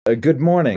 Good morning.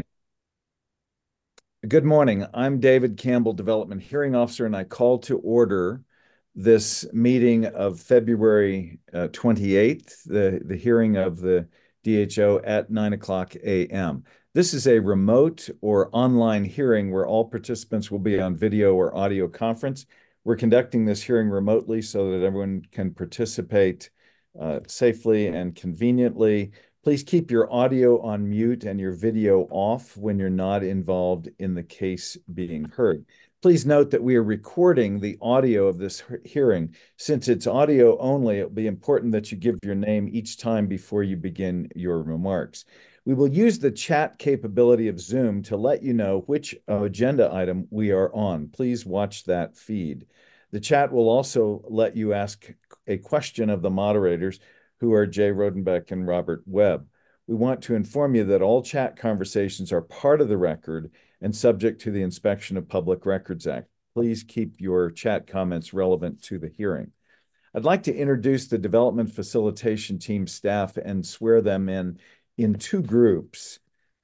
Good morning. I'm David Campbell, Development Hearing Officer, and I call to order this meeting of February 28th, the hearing of the DHO at 9 o'clock a.m. This is a remote or online hearing where all participants will be on video or audio conference. We're conducting this hearing remotely so that everyone can participate safely and conveniently. Please keep your audio on mute and your video off when you're not involved in the case being heard. Please note that we are recording the audio of this hearing. Since it's audio only, it'll be important that you give your name each time before you begin your remarks. We will use the chat capability of Zoom to let you know which agenda item we are on. Please watch that feed. The chat will also let you ask a question of the moderators, who are Jay Rodenbeck and Robert Webb. We want to inform you that all chat conversations are part of the record and subject to the Inspection of Public Records Act. Please keep your chat comments relevant to the hearing. I'd like to introduce the development facilitation team staff and swear them in two groups.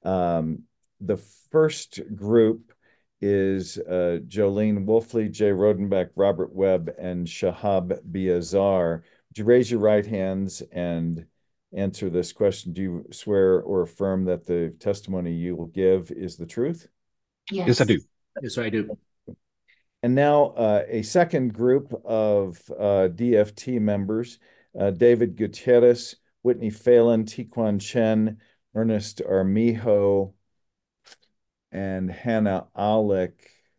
The first group is Jolene Wolfley, Jay Rodenbeck, Robert Webb, and Shahab Biazar. Would you raise your right hands and answer this question? Do you swear or affirm that the testimony you will give is the truth? Yes, I do. Yes, I do. And now a second group of DFT members, David Gutierrez, Whitney Phelan, Tiquan Chen, Ernest Armijo, and Hannah Aulick.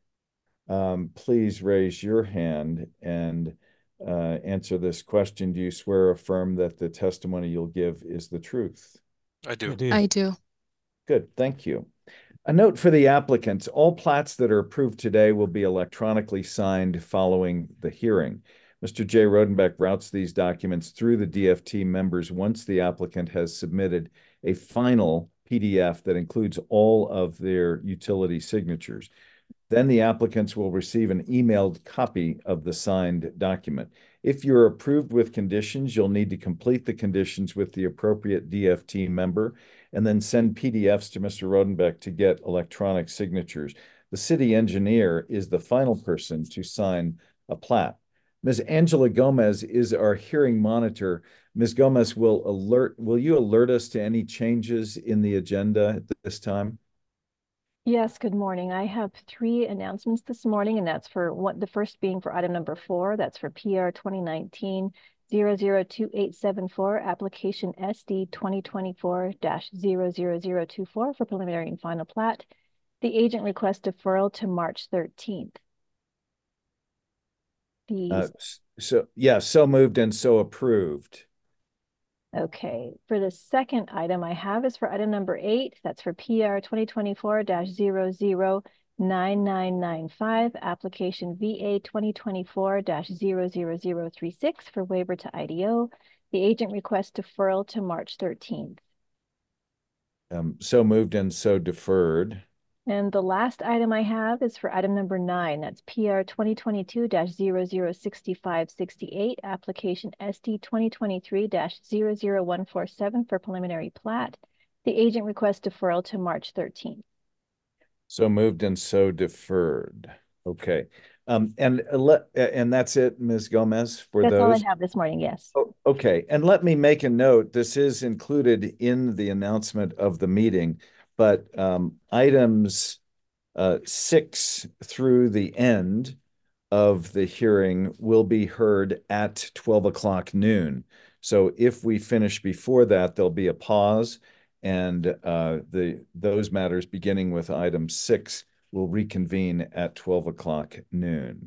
Please raise your hand and answer this question. Do you swear or affirm that the testimony you'll give is the truth? I do. I do. Good, thank you. A note for the applicants, all plats that are approved today will be electronically signed following the hearing. Mr. Jay Rodenbeck routes these documents through the DFT members once the applicant has submitted a final PDF that includes all of their utility signatures. Then the applicants will receive an emailed copy of the signed document. If you're approved with conditions, you'll need to complete the conditions with the appropriate DFT member and then send PDFs to Mr. Rodenbeck to get electronic signatures. The city engineer is the final person to sign a plat. Ms. Angela Gomez is our hearing monitor. Ms. Gomez will you alert us to any changes in the agenda at this time? Yes, good morning. I have three announcements this morning, and that's for the first being for item number 4. That's for PR 2019-002874, application SD 2024-00024 for preliminary and final plat. The agent requests deferral to March 13th. So moved and so approved. Okay, for the second item I have is for item number 8. That's for PR 2024-009995, application VA 2024-00036 for waiver to IDO. The agent requests deferral to March 13th. So moved and so deferred. And the last item I have is for item number 9. That's PR 2022-006568, application SD 2023-00147 for preliminary plat. The agent requests deferral to March 13th. So moved and so deferred. Okay. And that's it, Ms. Gomez, for That's those? all I have this morning, yes. Oh, okay. And let me make a note. This is included in the announcement of the meeting, but items 6 through the end of the hearing will be heard at 12 o'clock noon. So if we finish before that, there'll be a pause, and those matters beginning with item 6 will reconvene at 12 o'clock noon.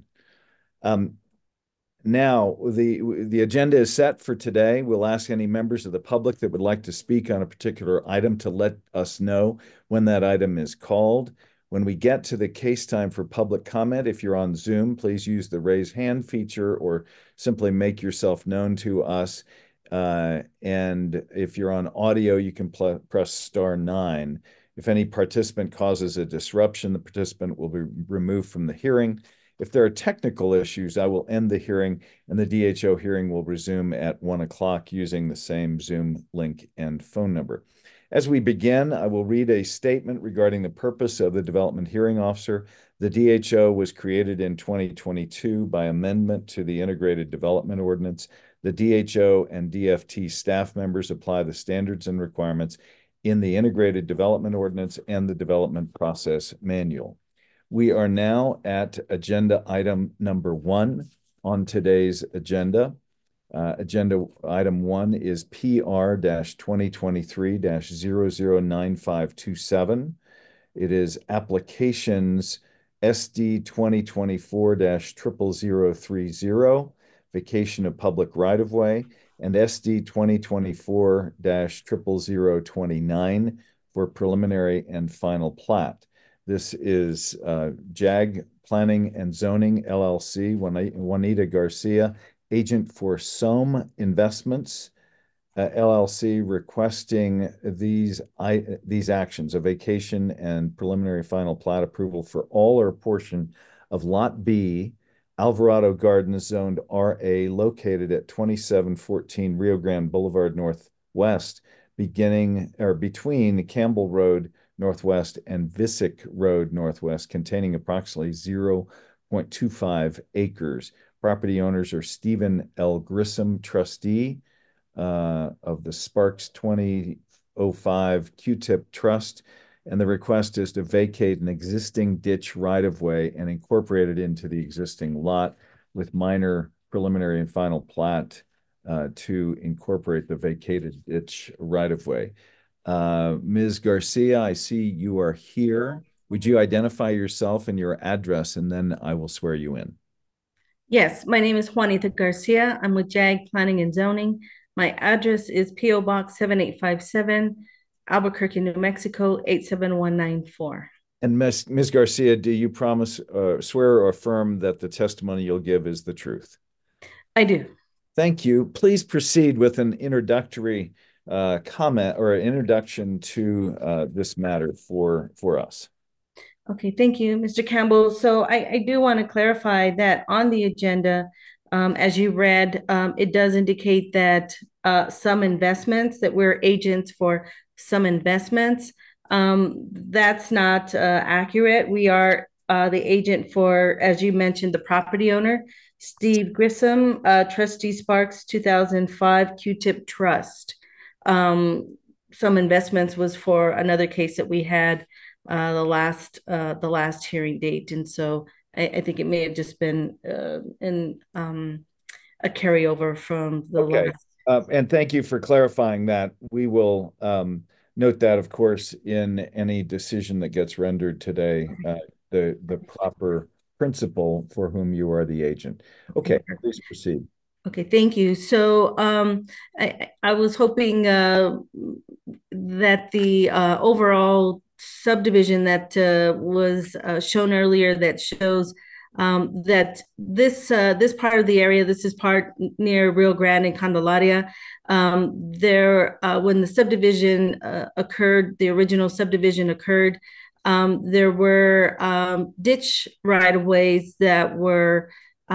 Now, the agenda is set for today. We'll ask any members of the public that would like to speak on a particular item to let us know when that item is called. When we get to the case time for public comment, if you're on Zoom, please use the raise hand feature or simply make yourself known to us. And if you're on audio, you can press *9. If any participant causes a disruption, the participant will be removed from the hearing. If there are technical issues, I will end the hearing and the DHO hearing will resume at 1 o'clock using the same Zoom link and phone number. As we begin, I will read a statement regarding the purpose of the Development Hearing Officer. The DHO was created in 2022 by amendment to the Integrated Development Ordinance. The DHO and DFT staff members apply the standards and requirements in the Integrated Development Ordinance and the Development Process Manual. We are now at agenda item number 1 on today's agenda. Agenda item 1 is PR-2023-009527. It is applications SD 2024-00030, vacation of public right-of-way, and SD 2024-00029 for preliminary and final plat. This is JAG Planning and Zoning, LLC, Juanita Garcia, agent for Somme Investments, LLC, requesting these actions: a vacation and preliminary final plat approval for all or a portion of Lot B, Alvarado Gardens, zoned RA, located at 2714 Rio Grande Boulevard Northwest, between Campbell Road Northwest and Visick Road Northwest, containing approximately 0.25 acres. Property owners are Stephen L. Grissom, trustee of the Sparks 2005 Q-Tip Trust, and the request is to vacate an existing ditch right-of-way and incorporate it into the existing lot with minor preliminary and final plat to incorporate the vacated ditch right-of-way. Ms. Garcia, I see you are here. Would you identify yourself and your address, and then I will swear you in? Yes, my name is Juanita Garcia. I'm with JAG Planning and Zoning. My address is P.O. Box 7857, Albuquerque, New Mexico, 87194. And Ms. Garcia, do you promise, swear or affirm that the testimony you'll give is the truth? I do. Thank you. Please proceed with an introductory comment or introduction to this matter for us. Okay, thank you, Mr. Campbell. So I do want to clarify that on the agenda, as you read, it does indicate that some investments, that we're agents for some investments. That's not accurate. We are the agent for, as you mentioned, the property owner, Steve Grissom, Trustee Sparks 2005 Q-Tip Trust. Some investments was for another case that we had the last hearing date, and so I think it may have just been a carryover from the last. And thank you for clarifying that. We will note that, of course, in any decision that gets rendered today, the proper principal for whom you are the agent. Okay, please proceed. Okay, thank you. So I was hoping that the overall subdivision that was shown earlier, that shows that this part of the area, this is part near Rio Grande and Candelaria. When the subdivision occurred, the original subdivision occurred, there were ditch right-of-ways that were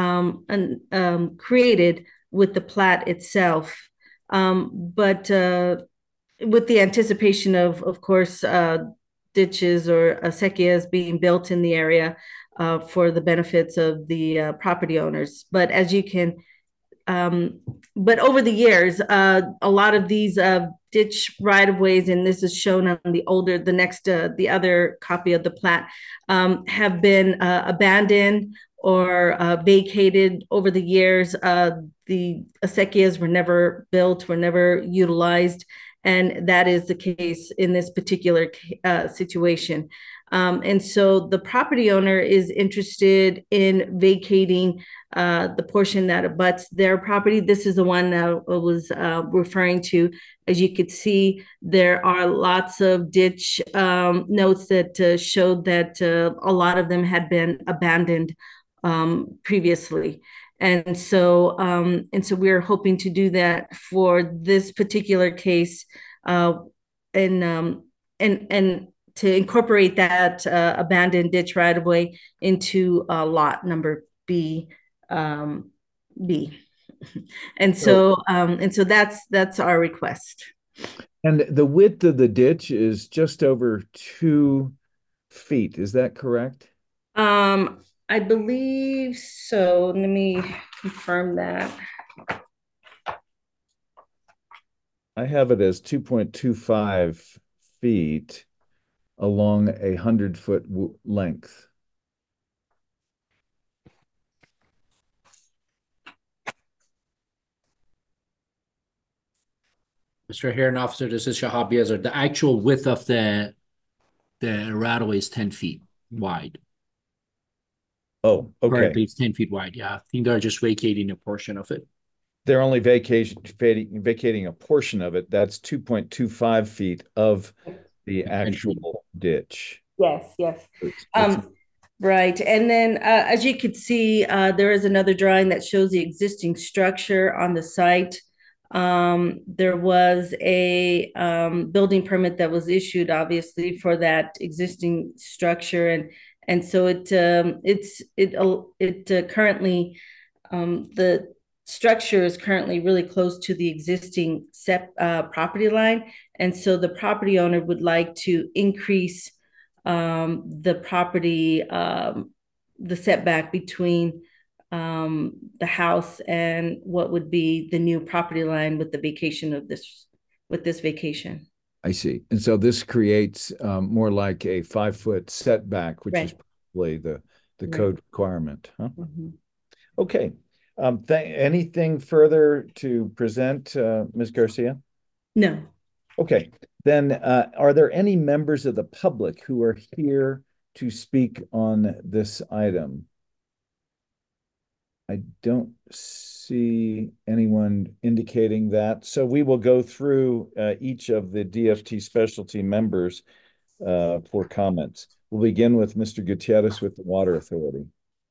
created with the plat itself. But with the anticipation of course, ditches or acequias being built in the area for the benefits of the property owners. But as you can, but over the years, a lot of these ditch right-of-ways, and this is shown on the other copy of the plat, have been abandoned or vacated over the years. The acequias were never built, were never utilized, and that is the case in this particular situation. And so the property owner is interested in vacating the portion that abuts their property. This is the one that I was referring to. As you could see, there are lots of ditch notes that showed that a lot of them had been abandoned previously. And so we're hoping to do that for this particular case, and to incorporate that abandoned ditch right-of-way into lot number B. And so that's our request. And the width of the ditch is just over 2 feet. Is that correct? I believe so. Let me confirm that. I have it as 2.25 feet along a 100-foot length. Mr. Hearing Officer, this is Shahab Yazar. The actual width of the right-of-way is 10 feet wide. Oh, okay. Currently, it's 10 feet wide. Yeah, I think they're just vacating a portion of it. They're only vacating a portion of it. That's 2.25 feet of the actual ditch. Yes, yes. It's Right. And then, as you could see, there is another drawing that shows the existing structure on the site. There was a building permit that was issued, obviously, for that existing structure, and so it currently the structure is currently really close to the existing property line, and so the property owner would like to increase the property, the setback between the house and what would be the new property line with the vacation of this, with this vacation. I see. And so this creates more like a 5-foot setback, which is Right. probably the Right. code requirement, huh? Mhm. Okay. Anything further to present, Ms. Garcia? No. Okay. Then, are there any members of the public who are here to speak on this item? I don't see anyone indicating that. So we will go through each of the DFT specialty members for comments. We'll begin with Mr. Gutierrez with the Water Authority.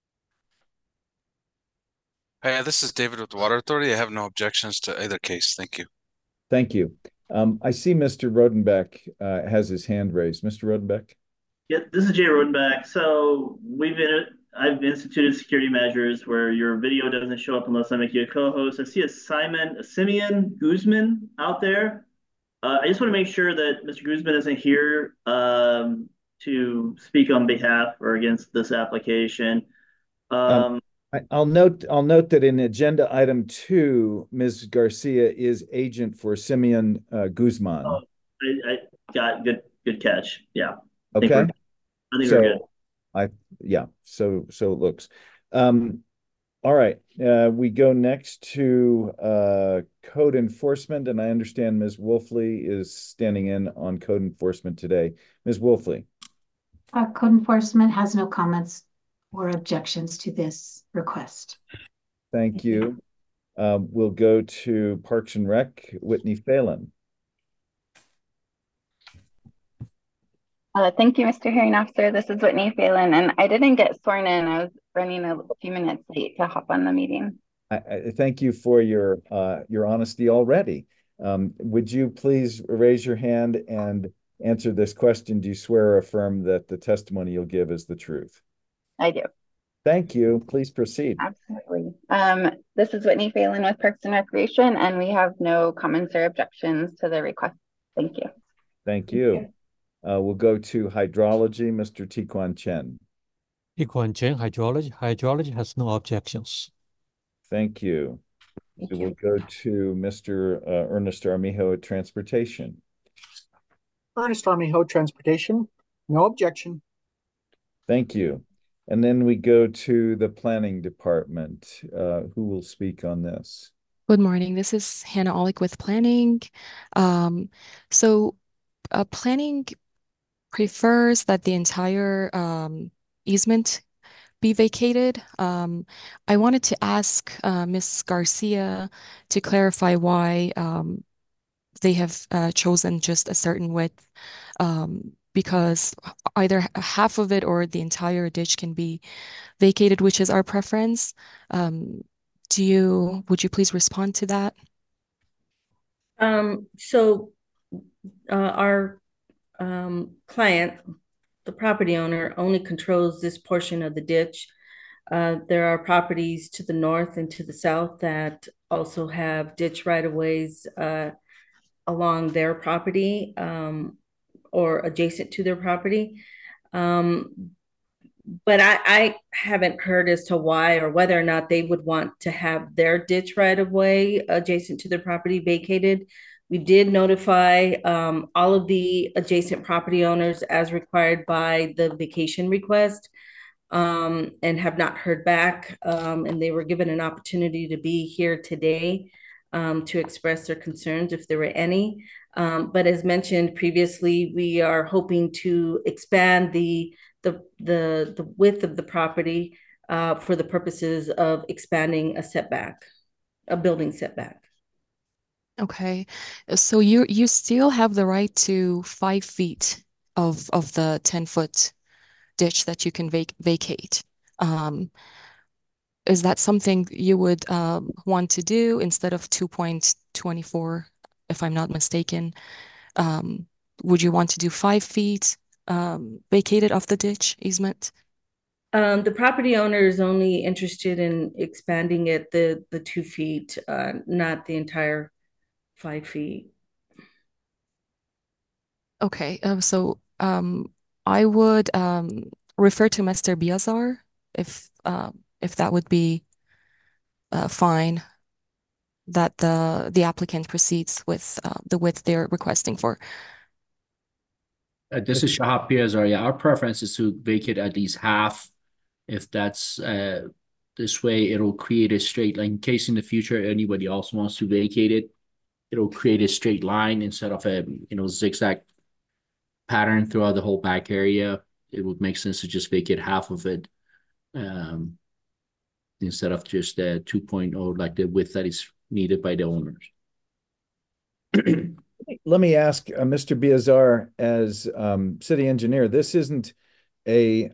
Hi, this is David with the Water Authority. I have no objections to either case. Thank you. Thank you. I see Mr. Rodenbeck has his hand raised. Mr. Rodenbeck? Yeah, this is Jay Rodenbach. So I've instituted security measures where your video doesn't show up unless I make you a co-host. I see a Simeon Guzman out there. I just want to make sure that Mr. Guzman isn't here to speak on behalf or against this application. I'll note that in agenda item 2, Ms. Garcia is agent for Simeon Guzman. Oh, I got good catch. Yeah. Okay. I think we're good. So it looks. All right. We go next to code enforcement, and I understand Ms. Wolfley is standing in on code enforcement today. Ms. Wolfley. Code enforcement has no comments or objections to this request. Thank you. We'll go to Parks and Rec, Whitney Phelan. Thank you, Mr. Hearing Officer. This is Whitney Phelan, and I didn't get sworn in. I was running a few minutes late to hop on the meeting. I thank you for your honesty already. Would you please raise your hand and answer this question? Do you swear or affirm that the testimony you'll give is the truth? I do. Thank you. Please proceed. Absolutely. This is Whitney Phelan with Parks and Recreation, and we have no comments or objections to the request. Thank you. Thank you. We'll go to hydrology, Mr. Tiquan Chen. Tiquan Chen, hydrology. Hydrology has no objections. Thank you. Thank So you. we'll go to Mr. Ernest Armijo at Transportation. Ernest Armijo, Transportation. No objection. Thank you. And then we go to the Planning Department. Who will speak on this? Good morning. This is Hannah Olick with Planning. Planning prefers that the entire easement be vacated. I wanted to ask Ms. Garcia to clarify why they have chosen just a certain width, because either half of it or the entire ditch can be vacated, which is our preference. Would you please respond to that? Our client, the property owner, only controls this portion of the ditch. There are properties to the north and to the south that also have ditch right-of-ways along their property or adjacent to their property. But I haven't heard as to why or whether or not they would want to have their ditch right of way adjacent to their property vacated. We did notify all of the adjacent property owners as required by the vacation request and have not heard back. And they were given an opportunity to be here today to express their concerns if there were any. But as mentioned previously, we are hoping to expand the width of the property for the purposes of expanding a building setback. Okay, so you still have the right to 5 feet of the 10-foot ditch that you can vacate. Is that something you would want to do instead of 2.24, if I'm not mistaken? Would you want to do 5 feet vacated off the ditch easement? The property owner is only interested in expanding it the 2 feet, not the entire 5 feet. Okay, so I would refer to Mr. Biazar if that would be fine, that the applicant proceeds with the width they're requesting for. This is Shahab Piazar. Yeah, our preference is to vacate at least half. If that's this way, it'll create a straight line. In case in the future anybody else wants to vacate it, it'll create a straight line instead of a zigzag pattern throughout the whole back area. It would make sense to just vacate half of it instead of just 2.0, like the width that is needed by the owners. Let me ask Mr. Biazar, as city engineer, this isn't a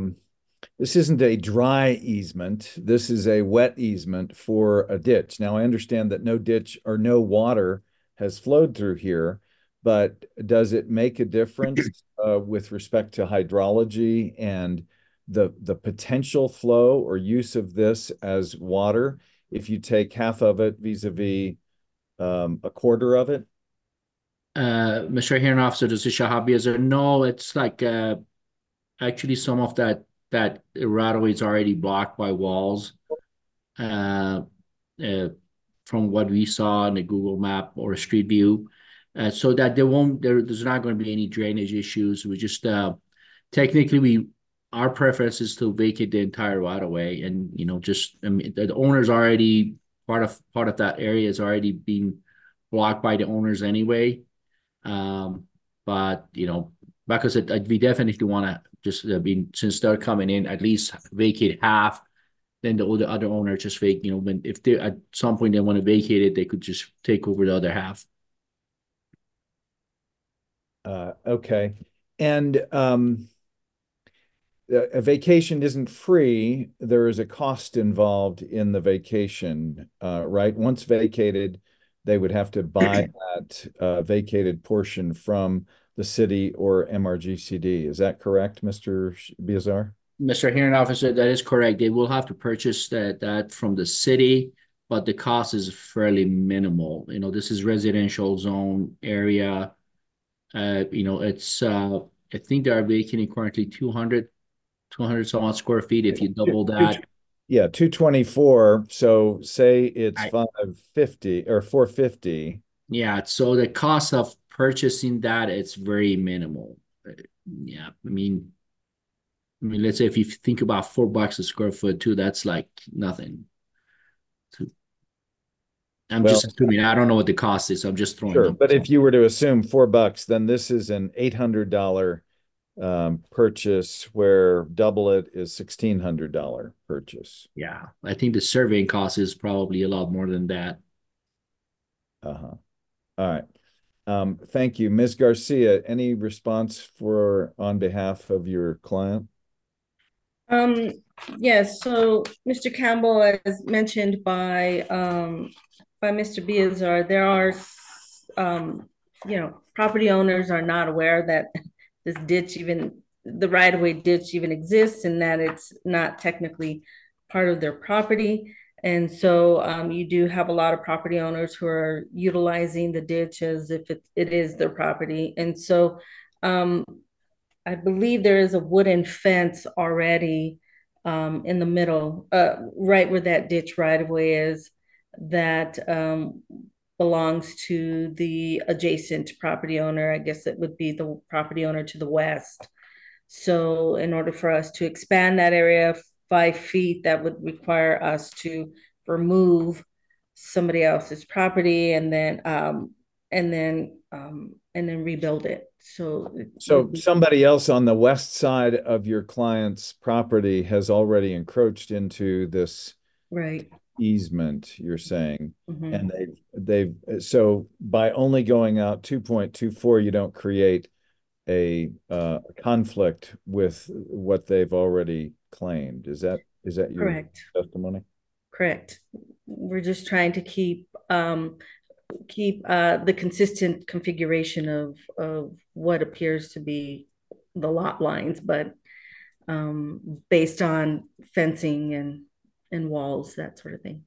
dry easement. This is a wet easement for a ditch. Now, I understand that no ditch or no water has flowed through here, but does it make a difference with respect to hydrology and the potential flow or use of this as water if you take half of it vis-a-vis a quarter of it? Mr. Hearing Officer, this is Shahab Biazar. No, it's like actually some of that right of way is already blocked by walls. From what we saw in the Google map or Street View, so that there's not going to be any drainage issues. We just technically our preference is to vacate the entire right of way, and the owner's already part of that area is already being blocked by the owners anyway. But like I said, we definitely want to just since they're coming in, at least vacate half. Then the other owner just if they at some point they want to vacate it, they could just take over the other half. Okay, and a vacation isn't free. There is a cost involved in the vacation, right? Once vacated, they would have to buy that vacated portion from the city or MRGCD. Is that correct, Mr. Biazar? Mr. Hearing Officer, that is correct. They will have to purchase that from the city, but the cost is fairly minimal. This is residential zone area. It's I think they are vacating currently 200 some odd square feet. If you double that. Yeah, 224. So say it's 550 or 450. Yeah, so the cost of purchasing that, it's very minimal. Yeah, I mean, let's say if you think about $4 a square foot too, that's like nothing. I'm just assuming. I don't know what the cost is. I'm just throwing. Sure, but if you were to assume $4, then this is an $800 purchase, where double it is $1,600 purchase. Yeah, I think the surveying cost is probably a lot more than that. All right. Thank you. Ms. Garcia, any response on behalf of your client? Yes, so Mr. Campbell, as mentioned by Mr. Biazar, there are property owners are not aware that this ditch, even the right-of-way ditch, even exists, and that it's not technically part of their property. And so you do have a lot of property owners who are utilizing the ditch as if it is their property. And so um, I believe there is a wooden fence already in the middle, right where that ditch right of way is, that belongs to the adjacent property owner. I guess it would be the property owner to the west. So in order for us to expand that area 5 feet, that would require us to remove somebody else's property and then rebuild it. So it So would be somebody else on the west side of your client's property has already encroached into this right. easement, you're saying. Mhm. And so by only going out 2.24, you don't create a conflict with what they've already claimed. Is that your Correct. testimony? Correct. We're just trying to keep the consistent configuration of what appears to be the lot lines, but based on fencing and walls, that sort of thing.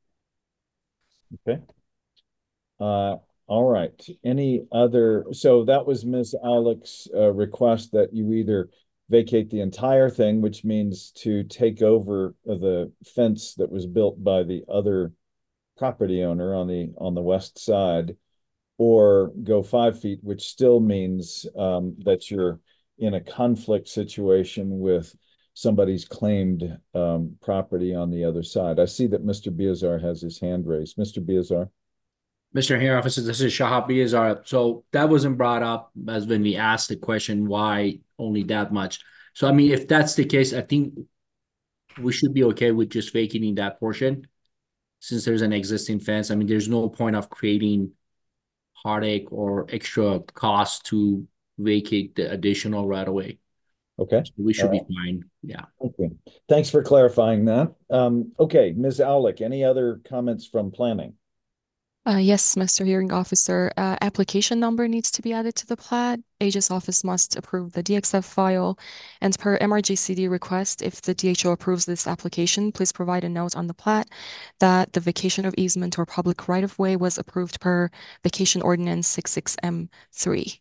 Okay. All right. So that was Ms. Alex' request that you either vacate the entire thing, which means to take over the fence that was built by the other property owner on the west side, or go 5 feet, which still means that you're in a conflict situation with somebody's claimed property on the other side. I see that Mr. Biazar has his hand raised. Mr. Biazar. Mr. Hearing Officer, this is Shahab Biazar. So that wasn't brought up as when we asked the question, why only that much? So, I mean, if that's the case, I think we should be okay with just vacating that portion since there's an existing fence. I mean, there's no point of creating heartache or extra cost to vacate the additional right away. Okay. So we should be fine. Yeah. Okay. Thanks for clarifying that. Okay, Ms. Aulick, any other comments from planning? Yes, Mr. Hearing Officer. Application number needs to be added to the plat. Aegis office must approve the DXF file. And per MRGCD request, if the DHO approves this application, please provide a note on the plat that the vacation of easement or public right-of-way was approved per Vacation Ordinance 66M3.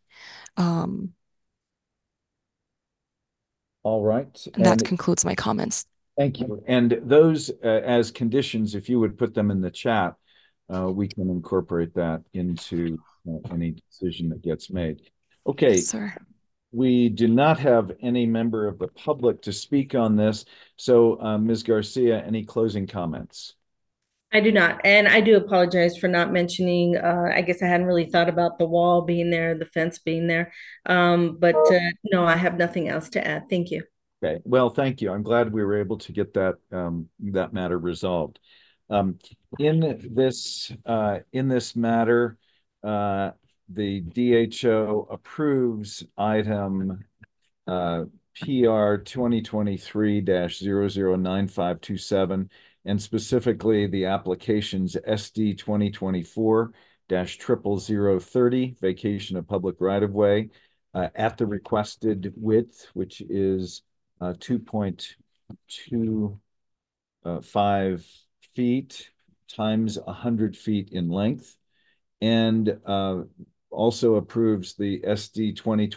All right. That concludes my comments. Thank you. And those as conditions, if you would put them in the chat, we can incorporate that into any decision that gets made. Okay. Yes, sir. We do not have any member of the public to speak on this. So, Ms. Garcia, any closing comments? I do not. And I do apologize for not mentioning, I guess I hadn't really thought about the wall being there, the fence being there. But no, I have nothing else to add. Thank you. Okay. Well, thank you. I'm glad we were able to get that that matter resolved. In this matter, the DHO approves item PR 2023-009527, and specifically the applications SD 2024-00030, vacation of public right-of-way, at the requested width, which is 2.25 feet times 100 feet in length, and also approves the SD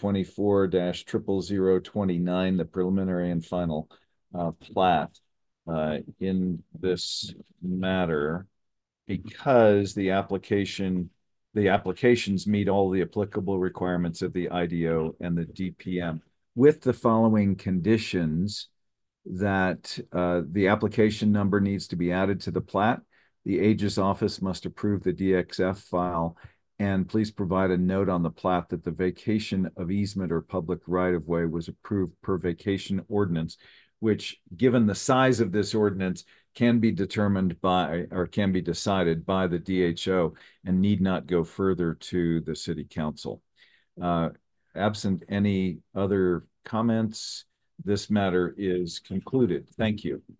2024-00029, the preliminary and final plat in this matter, because the applications meet all the applicable requirements of the IDO and the DPM, with the following conditions: that the application number needs to be added to the plat. The Aegis office must approve the DXF file, and please provide a note on the plat that the vacation of easement or public right-of-way was approved per vacation ordinance, which, given the size of this ordinance, can be determined by, or can be decided by, the DHO and need not go further to the city council. Absent any other comments, this matter is concluded. Thank you.